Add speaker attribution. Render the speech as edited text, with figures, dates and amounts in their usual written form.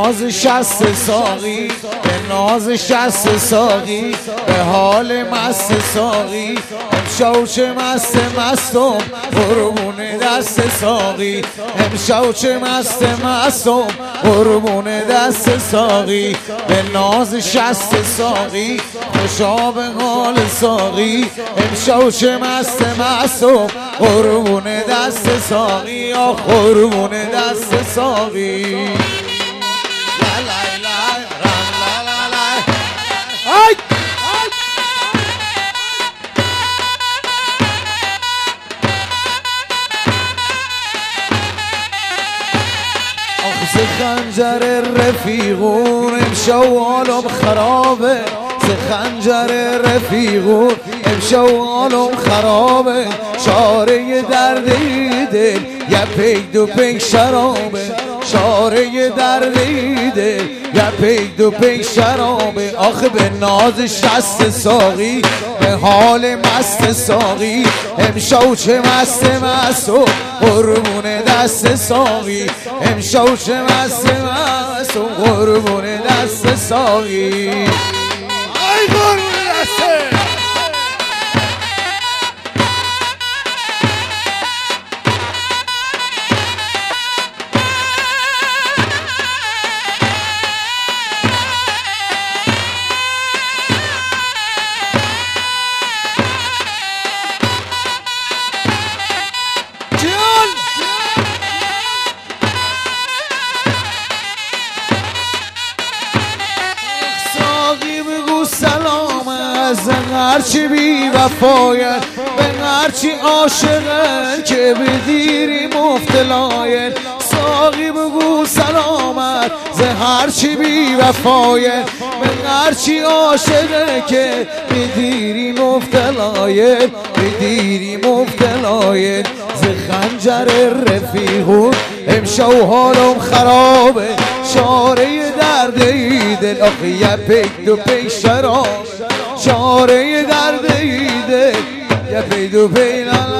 Speaker 1: ناز شست ساقی، به ناز شست ساقی، به حال مست ساقی. امشب چه مست مستم قربون دست ساقی، امشب چه مست مستم قربون دست ساقی. به ناز شست ساقی، خوشا به حال ساقی. امشب چه مست مستم قربون دست ساقی، آ قربون دست ساقی. ز خنجر رفیقون امشب حالم خرابه، ز خنجر رفیقون امشب حالم خرابه. چاره درد دل یه پی دو پی شرابه، چاره درد دل یه پی دو پی شرابه. آخه به ناز شست ساقی، به حال مست ساقی. امشب چه مست مستم قربون دست ساقی، امشب چه مست مستم قربون دست ساقی. ای قربون دست هرچی بی وفاین، به هرچی عاشقن که به دیری مفتلاین. ساقی بگو سلامت ز هرچی بی وفاین، به هرچی عاشقن که به دیری مفتلاین، به دیری مفتلاین. ز خنجر رفیقون امشب حالم خرابه، چاره درد دل آخه یه پی دو پی شراب. چاره درد دل یه پی دو پی